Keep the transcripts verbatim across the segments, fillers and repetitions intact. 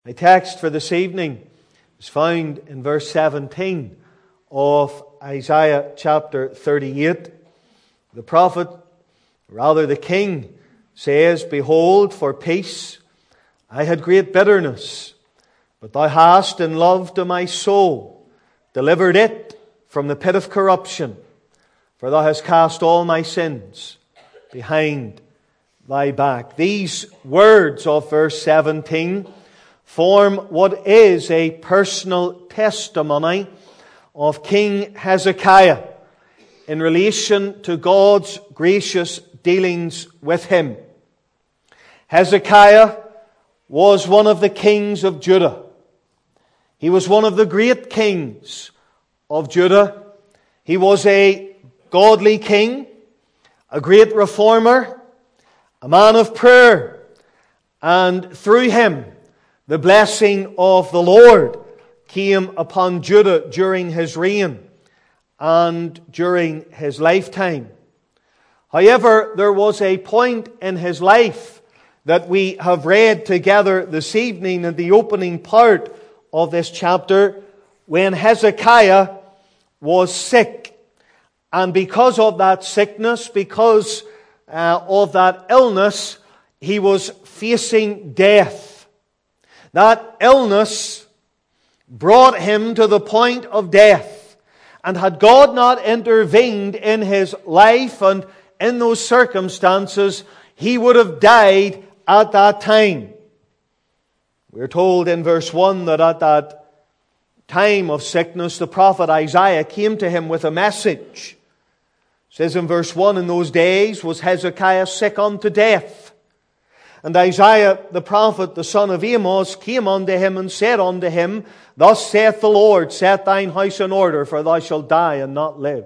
My text for this evening is found in verse seventeen of Isaiah chapter thirty-eight. The prophet, rather the king, says, "Behold, for peace I had great bitterness, but thou hast in love to my soul delivered it from the pit of corruption. For thou hast cast all my sins behind thy back." These words of verse seventeen form what is a personal testimony of King Hezekiah in relation to God's gracious dealings with him. Hezekiah was one of the kings of Judah. He was one of the great kings of Judah. He was a godly king, a great reformer, a man of prayer, and through him the blessing of the Lord came upon Judah during his reign and during his lifetime. However, there was a point in his life that we have read together this evening in the opening part of this chapter when Hezekiah was sick. And because of that sickness, because uh, of that illness, he was facing death. That illness brought him to the point of death. And had God not intervened in his life and in those circumstances, he would have died at that time. We're told in verse one that at that time of sickness, the prophet Isaiah came to him with a message. It says in verse one, "In those days was Hezekiah sick unto death. And Isaiah the prophet, the son of Amos, came unto him and said unto him, Thus saith the Lord, Set thine house in order, for thou shalt die and not live."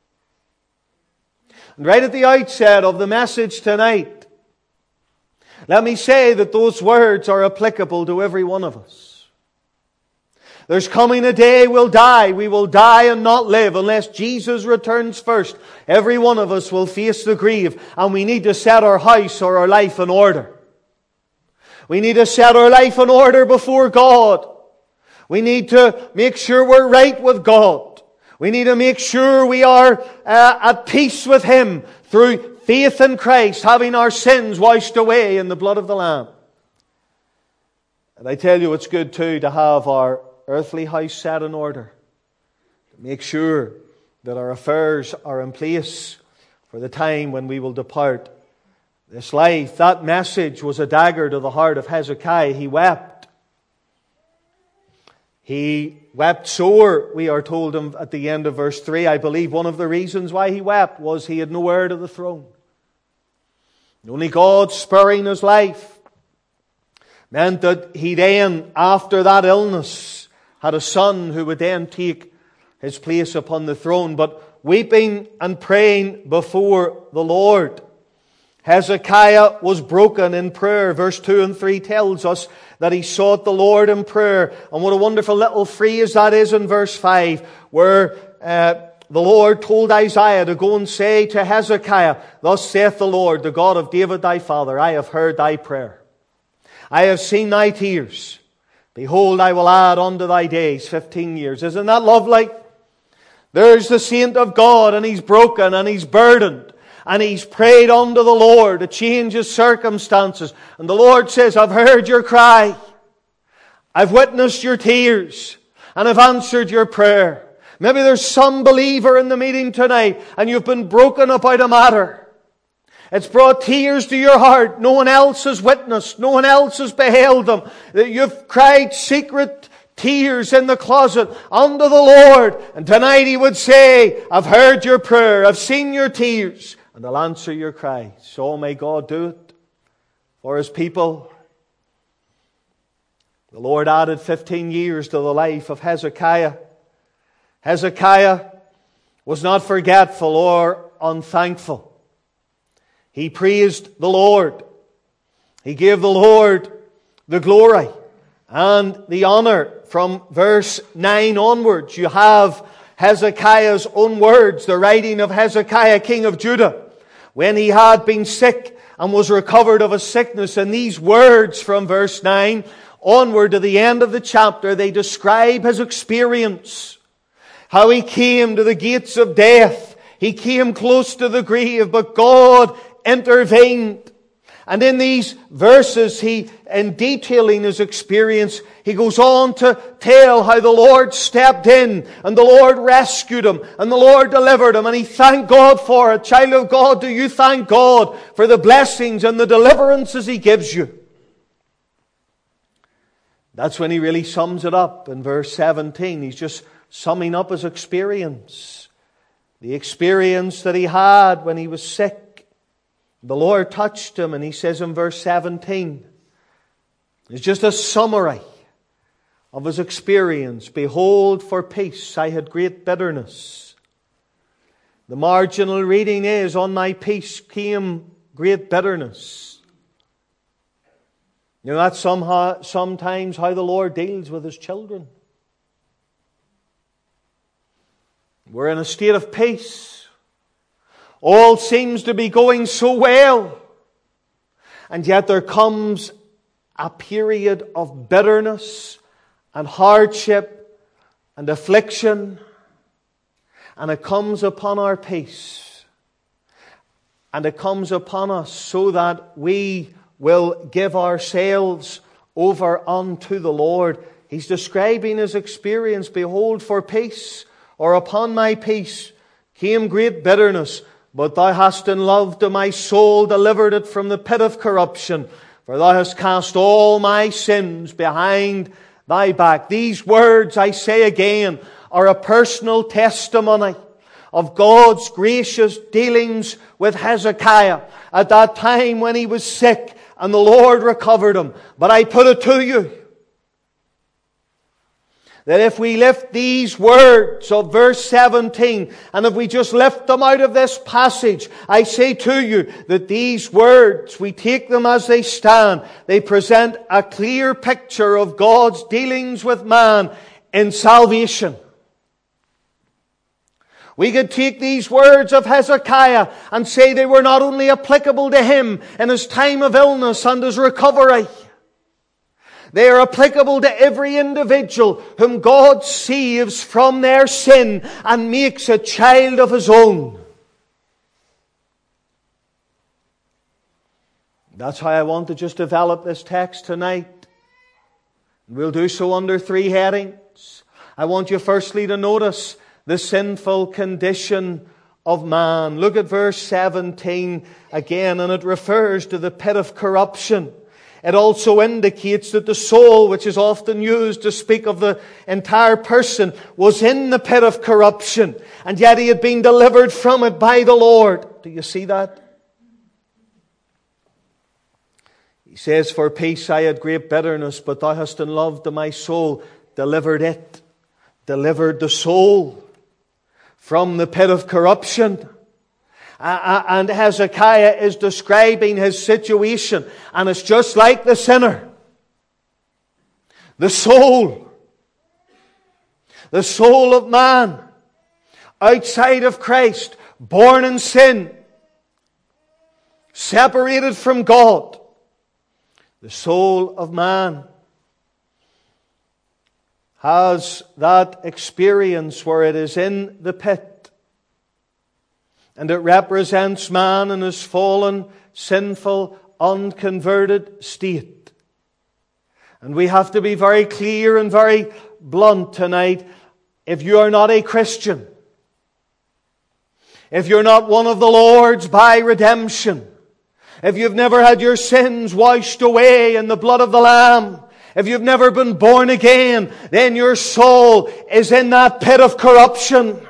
And right at the outset of the message tonight, let me say that those words are applicable to every one of us. There's coming a day we'll die. We will die and not live unless Jesus returns first. Every one of us will face the grave, and we need to set our house or our life in order. We need to set our life in order before God. We need to make sure we're right with God. We need to make sure we are uh, at peace with Him through faith in Christ, having our sins washed away in the blood of the Lamb. And I tell you, it's good too to have our earthly house set in order. To make sure that our affairs are in place for the time when we will depart this life. That message was a dagger to the heart of Hezekiah. He wept. He wept sore, we are told him at the end of verse three. I believe one of the reasons why he wept was he had no heir to the throne. Only God sparing his life meant that he then, after that illness, had a son who would then take his place upon the throne. But weeping and praying before the Lord, Hezekiah was broken in prayer. Verse two and three tells us that he sought the Lord in prayer. And what a wonderful little phrase that is in verse five, where uh, the Lord told Isaiah to go and say to Hezekiah, Thus saith the Lord, the God of David thy father, I have heard thy prayer. I have seen thy tears. Behold, I will add unto thy days fifteen years. Isn't that lovely? There's the saint of God, and he's broken and he's burdened. And he's prayed unto the Lord to change his circumstances. And the Lord says, I've heard your cry. I've witnessed your tears. And I've answered your prayer. Maybe there's some believer in the meeting tonight, and you've been broken about a matter. It's brought tears to your heart. No one else has witnessed. No one else has beheld them. You've cried secret tears in the closet unto the Lord. And tonight He would say, I've heard your prayer. I've seen your tears. And I'll answer your cry. So may God do it for His people. The Lord added fifteen years to the life of Hezekiah. Hezekiah was not forgetful or unthankful. He praised the Lord. He gave the Lord the glory and the honor. From verse nine onwards, you have Hezekiah's own words, the writing of Hezekiah, king of Judah, when he had been sick and was recovered of a sickness. And these words from verse nine onward to the end of the chapter, they describe his experience. How he came to the gates of death. He came close to the grave, but God intervened. And in these verses, he, in detailing his experience, he goes on to tell how the Lord stepped in and the Lord rescued him and the Lord delivered him, and he thanked God for it. Child of God, do you thank God for the blessings and the deliverances he gives you? That's when he really sums it up in verse seventeen. He's just summing up his experience. The experience that he had when he was sick. The Lord touched him, and he says in verse seventeen, it's just a summary of his experience. Behold, for peace I had great bitterness. The marginal reading is, on my peace came great bitterness. You know, that's somehow, sometimes how the Lord deals with his children. We're in a state of peace. All seems to be going so well. And yet there comes a period of bitterness and hardship and affliction. And it comes upon our peace. And it comes upon us so that we will give ourselves over unto the Lord. He's describing his experience. Behold, for peace, or upon my peace, came great bitterness. But thou hast in love to my soul delivered it from the pit of corruption. For thou hast cast all my sins behind thy back. These words, I say again, are a personal testimony of God's gracious dealings with Hezekiah at that time when he was sick and the Lord recovered him. But I put it to you, that if we lift these words of verse seventeen, and if we just lift them out of this passage, I say to you that these words, we take them as they stand. They present a clear picture of God's dealings with man in salvation. We could take these words of Hezekiah and say they were not only applicable to him in his time of illness and his recovery. They are applicable to every individual whom God saves from their sin and makes a child of his own. That's how I want to just develop this text tonight. We'll do so under three headings. I want you firstly to notice the sinful condition of man. Look at verse seventeen again, and it refers to the pit of corruption. It also indicates that the soul, which is often used to speak of the entire person, was in the pit of corruption, and yet he had been delivered from it by the Lord. Do you see that? He says, for peace I had great bitterness, but thou hast in love to my soul delivered it. Delivered the soul from the pit of corruption. Uh, and Hezekiah is describing his situation, and it's just like the sinner. The soul. The soul of man. Outside of Christ. Born in sin. Separated from God. The soul of man has that experience where it is in the pit. And it represents man in his fallen, sinful, unconverted state. And we have to be very clear and very blunt tonight. If you are not a Christian, if you're not one of the Lord's by redemption, if you've never had your sins washed away in the blood of the Lamb, if you've never been born again, then your soul is in that pit of corruption.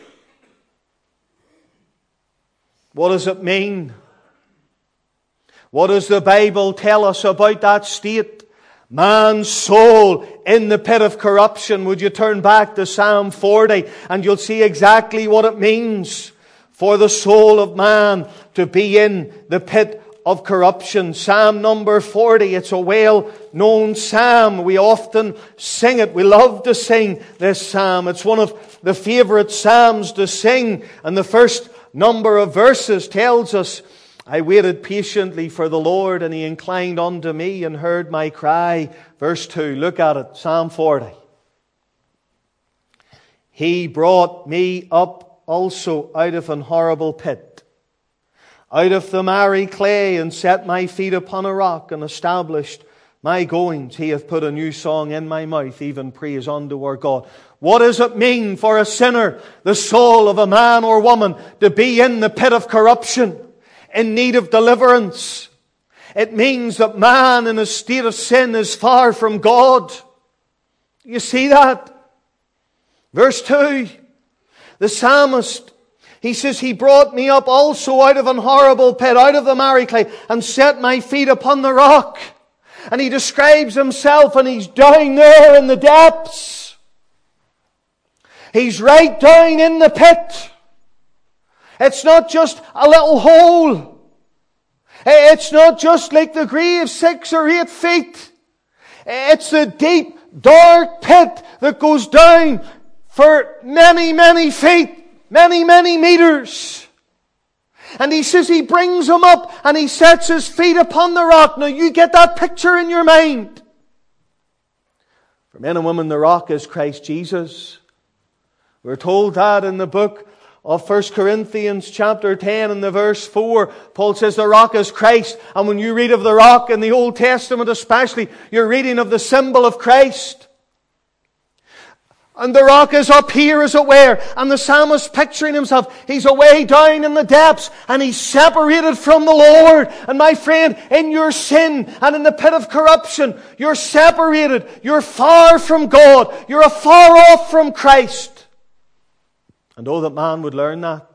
What does it mean? What does the Bible tell us about that state? Man's soul in the pit of corruption. Would you turn back to Psalm forty and you'll see exactly what it means for the soul of man to be in the pit of corruption. Psalm number forty, it's a well-known psalm. We often sing it. We love to sing this psalm. It's one of the favorite psalms to sing. And the first number of verses tells us I waited patiently for the Lord, and He inclined unto me and heard my cry. Verse two, look at it, Psalm forty. He brought me up also out of an horrible pit, out of the miry clay, and set my feet upon a rock, and established my goings. He hath put a new song in my mouth, even praise unto our God. What does it mean for a sinner, the soul of a man or woman, to be in the pit of corruption, in need of deliverance? It means that man in a state of sin is far from God. You see that? Verse two, the psalmist, he says, He brought me up also out of an horrible pit, out of the miry clay, and set my feet upon the rock. And he describes himself, and he's down there in the depths. He's right down in the pit. It's not just a little hole. It's not just like the grave, six or eight feet. It's a deep, dark pit that goes down for many, many feet, many, many meters. And he says He brings him up and He sets his feet upon the rock. Now you get that picture in your mind. For men and women, the rock is Christ Jesus. We're told that in the book of First Corinthians chapter ten and the verse four. Paul says the rock is Christ. And when you read of the rock in the Old Testament especially, you're reading of the symbol of Christ. And the rock is up here, as it were. And the psalmist picturing himself, he's away down in the depths, and he's separated from the Lord. And my friend, in your sin and in the pit of corruption, you're separated. You're far from God. You're afar off from Christ. And oh, that man would learn that.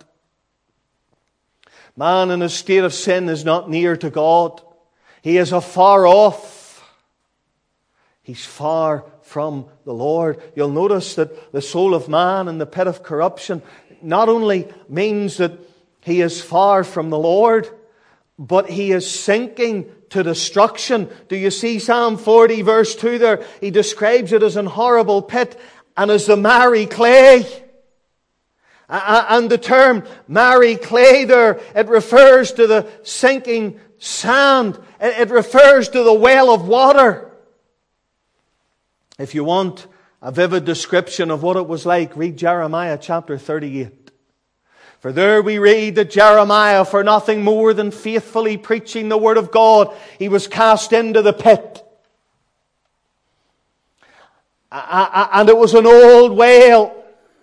Man in a state of sin is not near to God. He is afar off. He's far from the Lord. You'll notice that the soul of man in the pit of corruption not only means that he is far from the Lord, but he is sinking to destruction. Do you see Psalm forty verse two there? He describes it as an horrible pit and as the miry clay. And the term miry clay there, it refers to the sinking sand. It refers to the well of water. If you want a vivid description of what it was like, read Jeremiah chapter thirty-eight. For there we read that Jeremiah, for nothing more than faithfully preaching the word of God, he was cast into the pit. And it was an old well.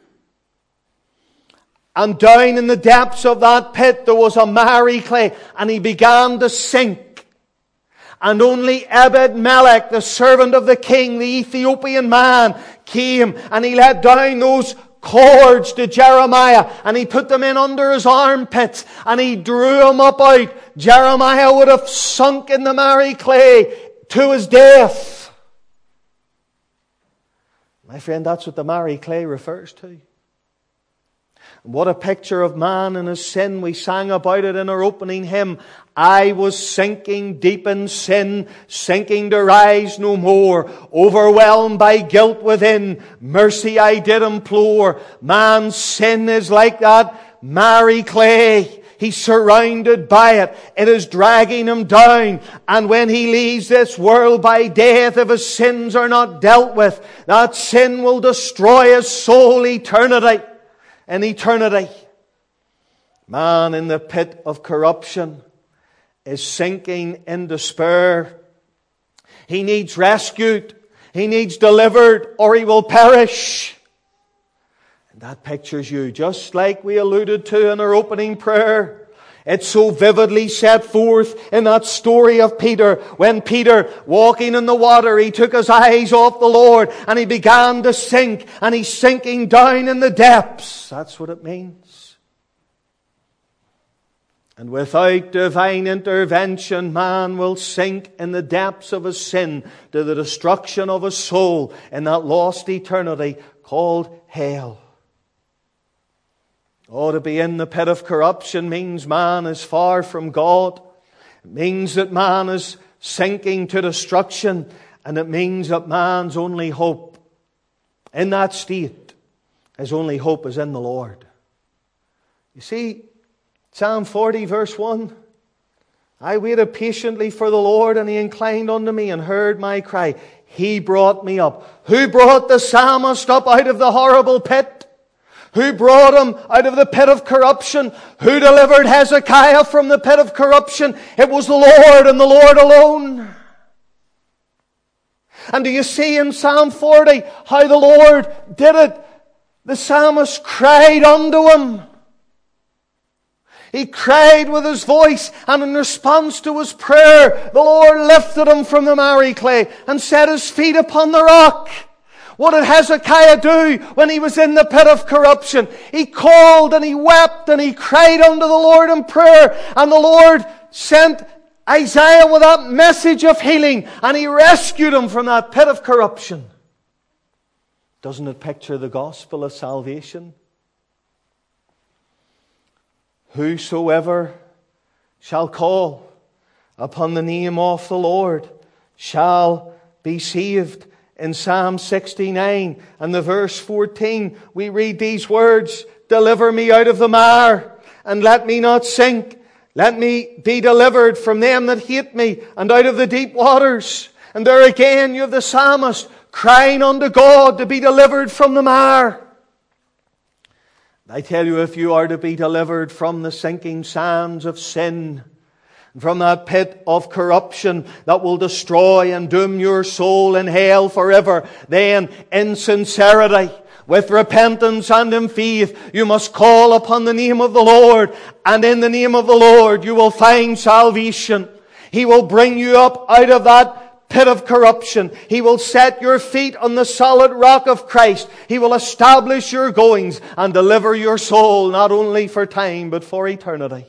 And down in the depths of that pit there was a miry clay, and he began to sink. And only Ebed-Melech, the servant of the king, the Ethiopian man, came and he let down those cords to Jeremiah and he put them in under his armpits and he drew him up out. Jeremiah would have sunk in the miry clay to his death. My friend, that's what the miry clay refers to. What a picture of man and his sin. We sang about it in our opening hymn. I was sinking deep in sin, sinking to rise no more. Overwhelmed by guilt within, mercy I did implore. Man's sin is like that miry clay. He's surrounded by it. It is dragging him down. And when he leaves this world by death, if his sins are not dealt with, that sin will destroy his soul eternity. In eternity. Man in the pit of corruption is sinking in despair. He needs rescued. He needs delivered, or he will perish. And that pictures you, just like we alluded to in our opening prayer. It's so vividly set forth in that story of Peter. When Peter, walking in the water, he took his eyes off the Lord and he began to sink, and he's sinking down in the depths. That's what it means. And without divine intervention, man will sink in the depths of his sin to the destruction of his soul in that lost eternity called hell. Oh, to be in the pit of corruption means man is far from God. It means that man is sinking to destruction. And it means that man's only hope in that state, his only hope is in the Lord. You see, Psalm forty verse one, I waited patiently for the Lord, and He inclined unto me and heard my cry. He brought me up. Who brought the psalmist up out of the horrible pit? Who brought him out of the pit of corruption? Who delivered Hezekiah from the pit of corruption? It was the Lord, and the Lord alone. And do you see in Psalm forty how the Lord did it? The psalmist cried unto Him. He cried with his voice, and in response to his prayer, the Lord lifted him from the miry clay and set his feet upon the rock. What did Hezekiah do when he was in the pit of corruption? He called and he wept and he cried unto the Lord in prayer, and the Lord sent Isaiah with that message of healing, and He rescued him from that pit of corruption. Doesn't it picture the gospel of salvation? Whosoever shall call upon the name of the Lord shall be saved. In Psalm sixty-nine and the verse fourteen, we read these words, deliver me out of the mire, and let me not sink. Let me be delivered from them that hate me, and out of the deep waters. And there again you have the psalmist crying unto God to be delivered from the mire. I tell you, if you are to be delivered from the sinking sands of sin, from that pit of corruption that will destroy and doom your soul in hell forever, then in sincerity, with repentance and in faith, you must call upon the name of the Lord, and in the name of the Lord you will find salvation. He will bring you up out of that pit of corruption. He will set your feet on the solid rock of Christ. He will establish your goings and deliver your soul, not only for time, but for eternity.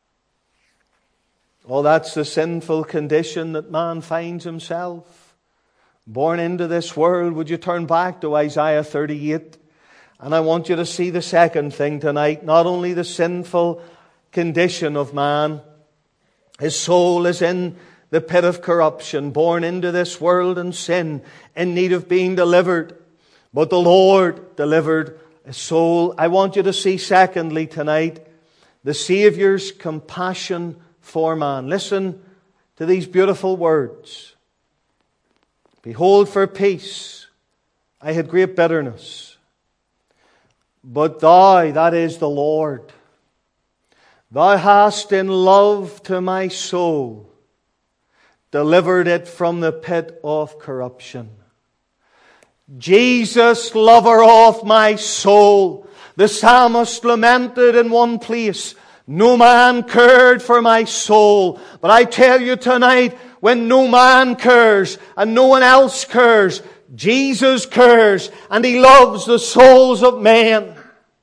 Oh, that's the sinful condition that man finds himself. Born into this world. Would you turn back to Isaiah thirty-eight? And I want you to see the second thing tonight. Not only the sinful condition of man. His soul is in the pit of corruption, born into this world in sin, in need of being delivered. But the Lord delivered his soul. I want you to see secondly tonight, the Saviour's compassion for man. Listen to these beautiful words. Behold, for peace I had great bitterness. But thou, that is the Lord, thou hast in love to my soul delivered it from the pit of corruption. Jesus, lover of my soul. The psalmist lamented in one place, no man cared for my soul. But I tell you tonight, when no man cares and no one else cares, Jesus cares, and He loves the souls of men.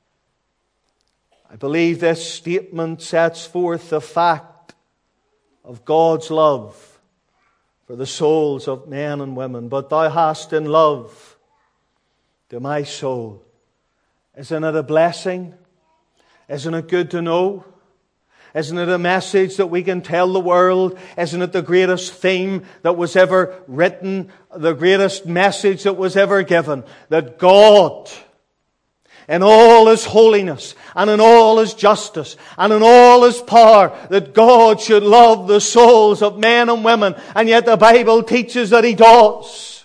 I believe this statement sets forth the fact of God's love for the souls of men and women. But thou hast in love to my soul. Isn't it a blessing? Isn't it good to know? Isn't it a message that we can tell the world? Isn't it the greatest theme that was ever written? The greatest message that was ever given? That God, in all His holiness and in all His justice and in all His power, that God should love the souls of men and women. And yet the Bible teaches that He does.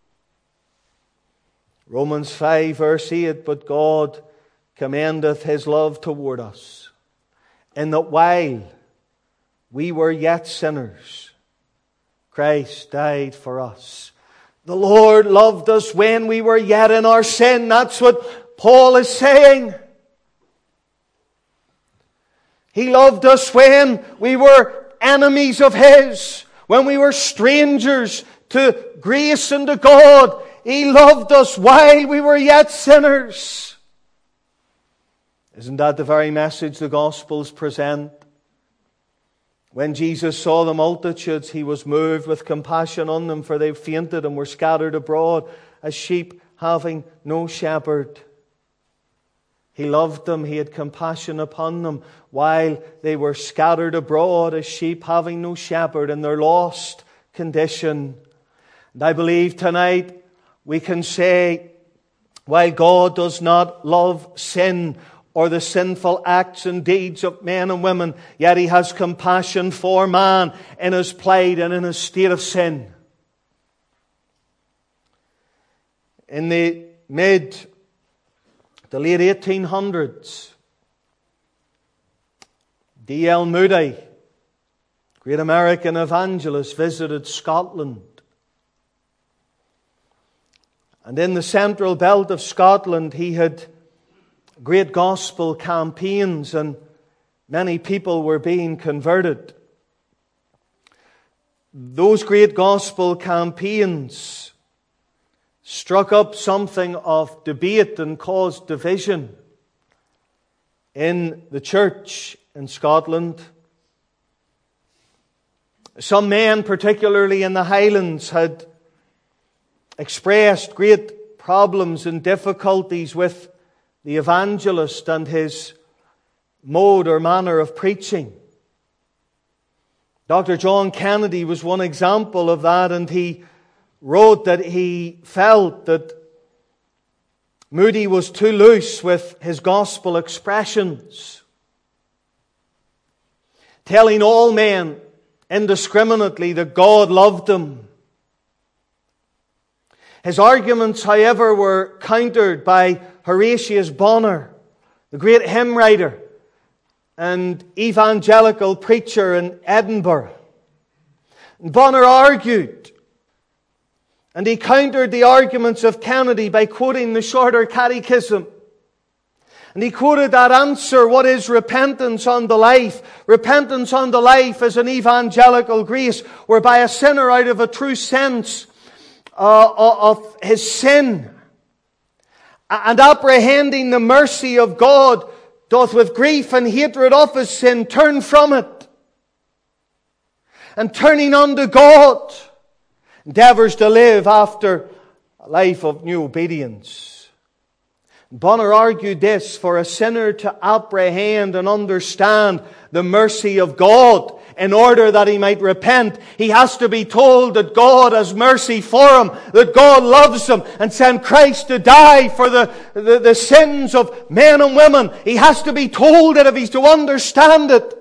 Romans five verse eight, but God commendeth His love toward us, in that while we were yet sinners, Christ died for us. The Lord loved us when we were yet in our sin. That's what Paul is saying. He loved us when we were enemies of His, when we were strangers to grace and to God. He loved us while we were yet sinners. Isn't that the very message the Gospels present? When Jesus saw the multitudes, He was moved with compassion on them, for they fainted and were scattered abroad as sheep having no shepherd. He loved them, He had compassion upon them, while they were scattered abroad as sheep having no shepherd in their lost condition. And I believe tonight we can say, while God does not love sin, or the sinful acts and deeds of men and women, yet He has compassion for man in his plight and in his state of sin. In the mid, the late eighteen hundreds, D L Moody, great American evangelist, visited Scotland. And in the central belt of Scotland, he had great gospel campaigns, and many people were being converted. Those great gospel campaigns struck up something of debate and caused division in the church in Scotland. Some men, particularly in the Highlands, had expressed great problems and difficulties with the evangelist and his mode or manner of preaching. Doctor John Kennedy was one example of that, and he wrote that he felt that Moody was too loose with his gospel expressions, telling all men indiscriminately that God loved them. His arguments, however, were countered by Horatius Bonner, the great hymn writer and evangelical preacher in Edinburgh. Bonner argued, and he countered the arguments of Kennedy by quoting the Shorter Catechism. And he quoted that answer, what is repentance unto life? Repentance unto life is an evangelical grace whereby a sinner, out of a true sense uh, of his sin and apprehending the mercy of God, doth with grief and hatred of his sin turn from it, and turning unto God endeavours to live after a life of new obedience. Bonner argued this: for a sinner to apprehend and understand the mercy of God in order that he might repent, he has to be told that God has mercy for him, that God loves him, and sent Christ to die for the, the, the sins of men and women. He has to be told it if he's to understand it.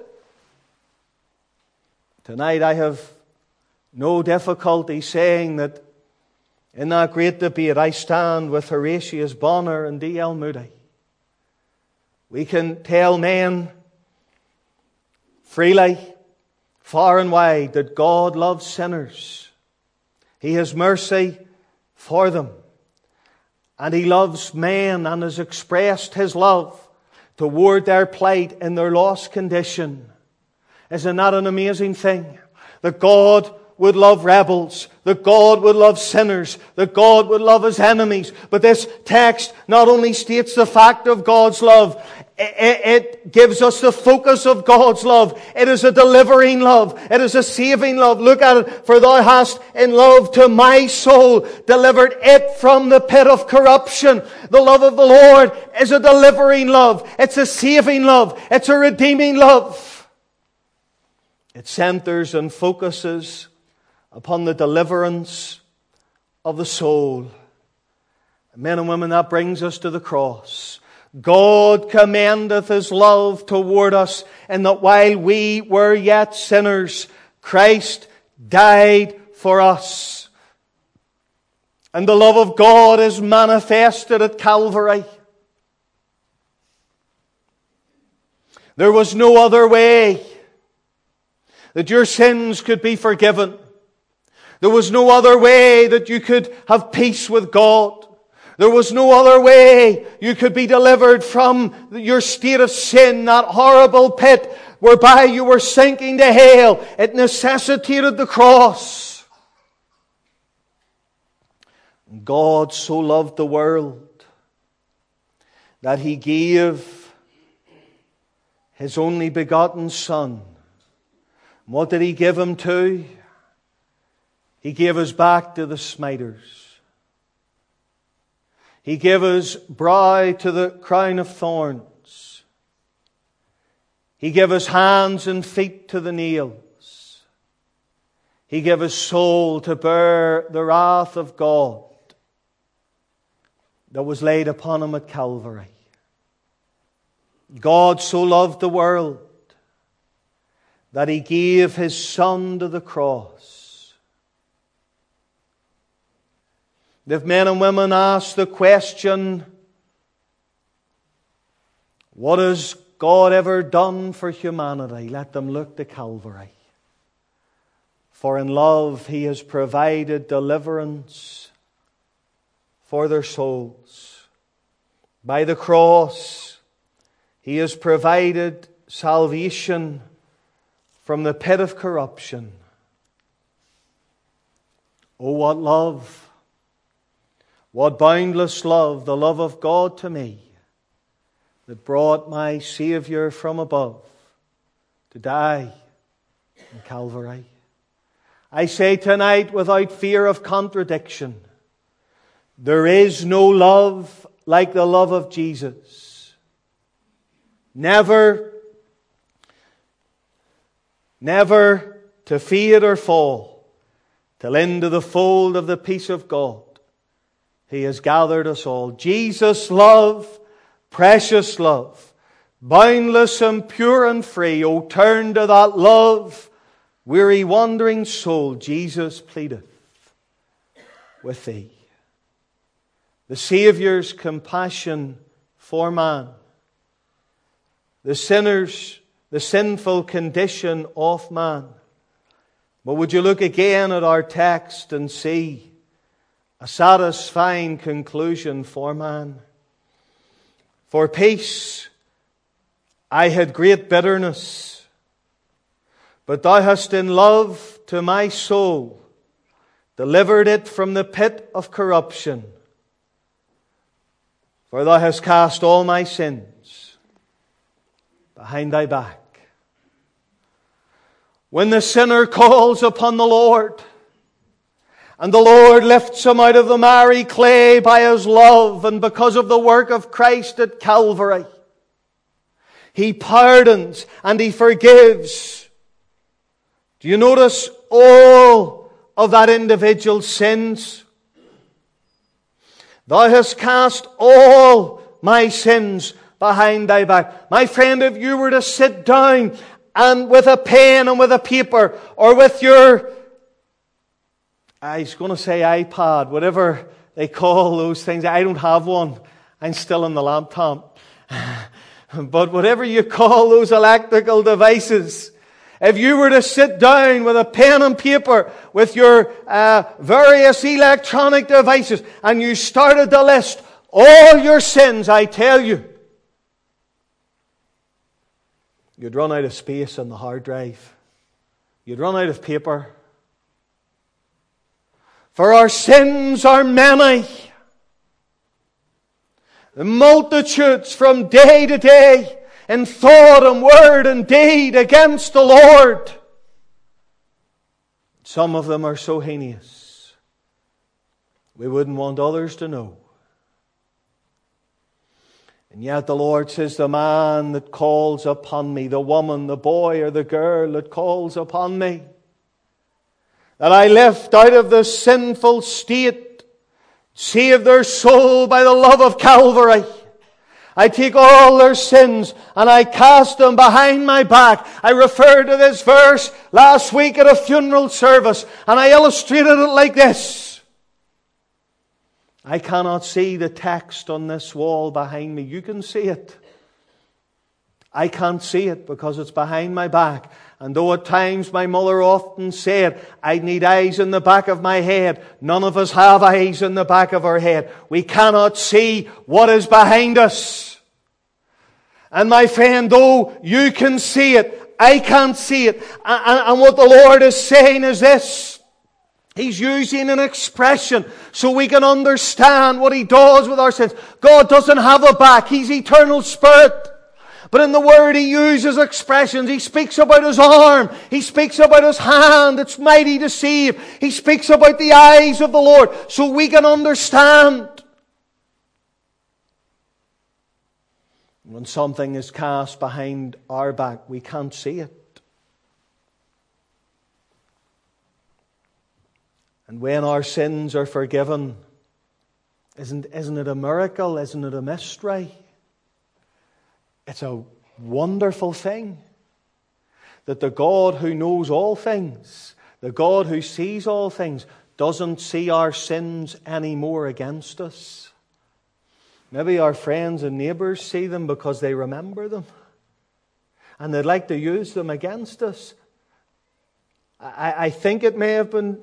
Tonight I have no difficulty saying that in that great debate I stand with Horatius Bonner and D L Moody. We can tell men freely, far and wide, that God loves sinners. He has mercy for them. And He loves men and has expressed His love toward their plight in their lost condition. Isn't that an amazing thing? That God would love rebels, that God would love sinners, that God would love His enemies. But this text not only states the fact of God's love, it gives us the focus of God's love. It is a delivering love. It is a saving love. Look at it. For thou hast in love to my soul delivered it from the pit of corruption. The love of the Lord is a delivering love. It's a saving love. It's a redeeming love. It centers and focuses upon the deliverance of the soul. Men and women, that brings us to the cross. God commendeth His love toward us, in that while we were yet sinners, Christ died for us. And the love of God is manifested at Calvary. There was no other way that your sins could be forgiven. There was no other way that you could have peace with God. There was no other way you could be delivered from your state of sin, that horrible pit whereby you were sinking to hell. It necessitated the cross. God so loved the world that He gave His only begotten Son. What did He give Him to? He gave us back to the smiters. He gave His brow to the crown of thorns. He gave His hands and feet to the nails. He gave His soul to bear the wrath of God that was laid upon Him at Calvary. God so loved the world that He gave His Son to the cross. If men and women ask the question, what has God ever done for humanity? Let them look to Calvary. For in love He has provided deliverance for their souls. By the cross He has provided salvation from the pit of corruption. Oh, what love! What boundless love, the love of God to me, that brought my Saviour from above to die in Calvary. I say tonight without fear of contradiction, there is no love like the love of Jesus. Never, never to fade or fall, till into the fold of the peace of God He has gathered us all. Jesus' love, precious love, boundless and pure and free. Oh, turn to that love, weary wandering soul. Jesus pleadeth with thee. The Saviour's compassion for man, the sinners, the sinful condition of man. But would you look again at our text and see a satisfying conclusion for man? For peace I had great bitterness, but Thou hast in love to my soul delivered it from the pit of corruption. For Thou hast cast all my sins behind Thy back. When the sinner calls upon the Lord, and the Lord lifts him out of the miry clay by His love and because of the work of Christ at Calvary, He pardons and He forgives. Do you notice all of that individual's sins? Thou hast cast all my sins behind Thy back. My friend, if you were to sit down and with a pen and with a paper, or with your, I was going to say iPad, whatever they call those things. I don't have one. I'm still on the laptop. But whatever you call those electrical devices, if you were to sit down with a pen and paper, with your uh, various electronic devices, and you started to list all your sins, I tell you, you'd run out of space on the hard drive. You'd run out of paper. For our sins are many. The multitudes from day to day, in thought and word and deed against the Lord. Some of them are so heinous, we wouldn't want others to know. And yet the Lord says, the man that calls upon me, the woman, the boy or the girl that calls upon me, that I lift out of the sinful state, save their soul by the love of Calvary. I take all their sins and I cast them behind my back. I referred to this verse last week at a funeral service, and I illustrated it like this. I cannot see the text on this wall behind me. You can see it. I can't see it because it's behind my back. And though at times my mother often said, I need eyes in the back of my head, none of us have eyes in the back of our head. We cannot see what is behind us. And my friend, though you can see it, I can't see it. And, and what the Lord is saying is this. He's using an expression so we can understand what He does with our sins. God doesn't have a back. He's eternal spirit. But in the Word He uses expressions. He speaks about His arm. He speaks about His hand. It's mighty to save. He speaks about the eyes of the Lord so we can understand. When something is cast behind our back, we can't see it. And when our sins are forgiven, isn't, isn't it a miracle? Isn't it a mystery? It's a wonderful thing that the God who knows all things, the God who sees all things, doesn't see our sins anymore against us. Maybe our friends and neighbours see them because they remember them, and they'd like to use them against us. I, I think it may have been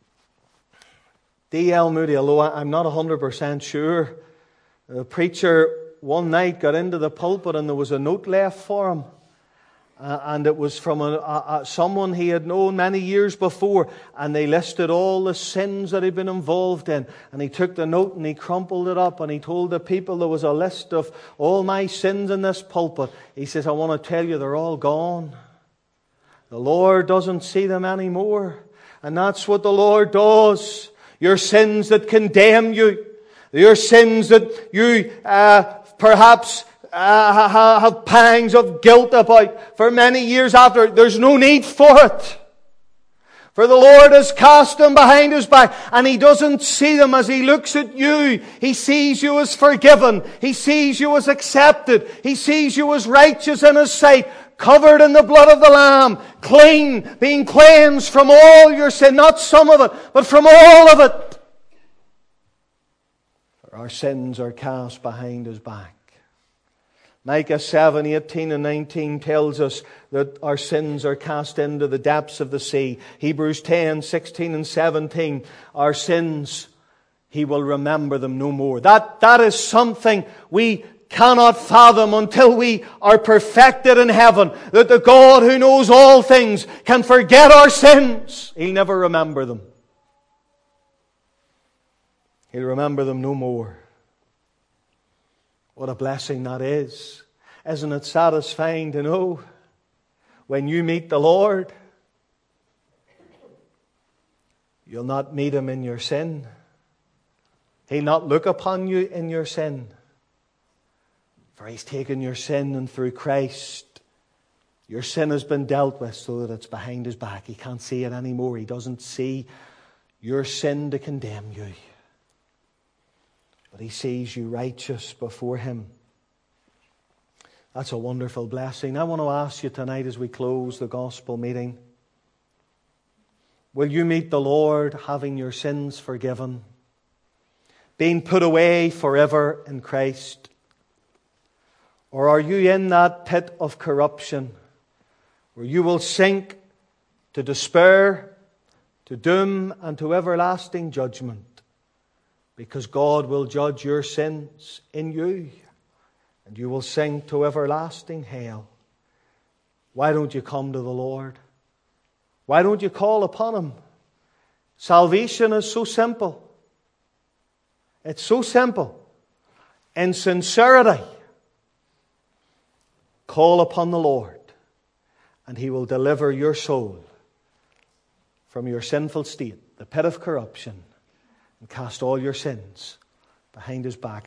D L Moody, although I'm not one hundred percent sure. The preacher one night got into the pulpit and there was a note left for him. Uh, and it was from a, a, a, someone he had known many years before. And they listed all the sins that he'd been involved in. And he took the note and he crumpled it up and he told the people there was a list of all my sins in this pulpit. He says, I want to tell you they're all gone. The Lord doesn't see them anymore. And that's what the Lord does. Your sins that condemn you. Your sins that you uh, perhaps uh, have pangs of guilt about for many years after. There's no need for it. For the Lord has cast them behind His back. And He doesn't see them as He looks at you. He sees you as forgiven. He sees you as accepted. He sees you as righteous in His sight. Covered in the blood of the Lamb. Clean. Being cleansed from all your sin. Not some of it, but from all of it. For our sins are cast behind His back. Micah seven, eighteen and nineteen tells us that our sins are cast into the depths of the sea. Hebrews ten, sixteen and seventeen, our sins, He will remember them no more. That, that is something we cannot fathom until we are perfected in heaven. That the God who knows all things can forget our sins. He'll never remember them. He'll remember them no more. What a blessing that is. Isn't it satisfying to know when you meet the Lord, you'll not meet Him in your sin. He'll not look upon you in your sin. For He's taken your sin, and through Christ, your sin has been dealt with so that it's behind His back. He can't see it anymore. He doesn't see your sin to condemn you. But He sees you righteous before Him. That's a wonderful blessing. I want to ask you tonight as we close the gospel meeting, will you meet the Lord having your sins forgiven, being put away forever in Christ? Or are you in that pit of corruption where you will sink to despair, to doom, and to everlasting judgment? Because God will judge your sins in you, and you will sink to everlasting hell. Why don't you come to the Lord? Why don't you call upon Him? Salvation is so simple. It's so simple. In sincerity, call upon the Lord, and He will deliver your soul from your sinful state, the pit of corruption, and cast all your sins behind His back.